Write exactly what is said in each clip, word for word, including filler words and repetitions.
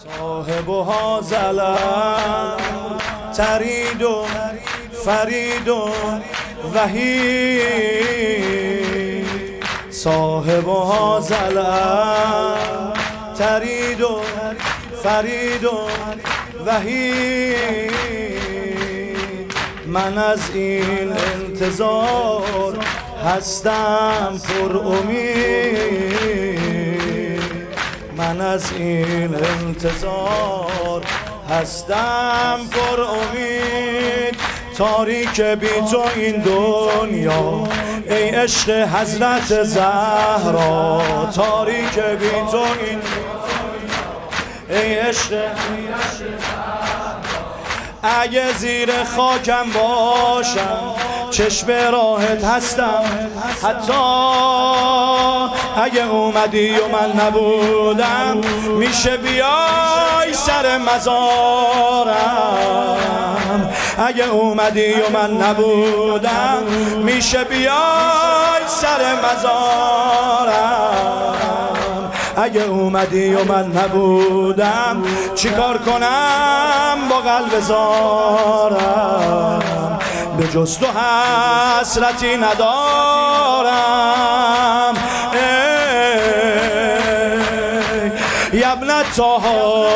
صاحب هازلم ترید و فرید و وحید، صاحب هازلم ترید و فرید و وحید. من از این انتظار هستم پر امید، من از این انتظار هستم پر امید. تاریک بی تو این دنیا ای عشق حضرت زهرا، تاریک بی تو این ای عشق. اگه زیر خاکم باشم چشم راحت هستم، حتی اگه اومدی و من نبودم میشه بیای سر مزارم. اگه اومدی و من نبودم میشه بیای سر مزارم. اگه اومدی و من نبودم چیکار کنم با قلب زارم؟ به جز تو حسرتی ندارم. ای ابن طه،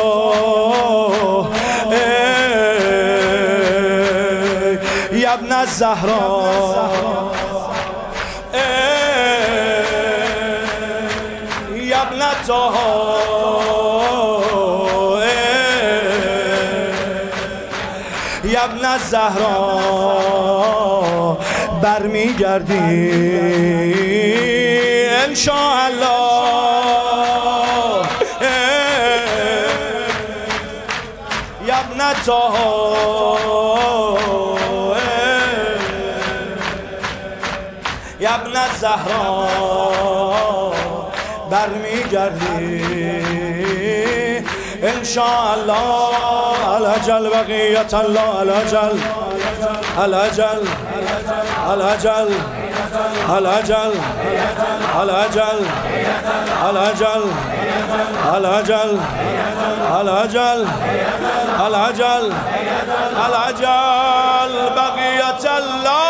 ای ابن الزهرا، ای ابن طه، ای ابن الزهرا. برمیگردی انشاءالله، ای ابن طه، ای ابن الزهرا. برمیگردی انشاءالله. الاجل بقیت الله، الاجل الاجل الاجل الاجل الاجل الاجل الاجل الاجل الاجل الاجل بقیت الله.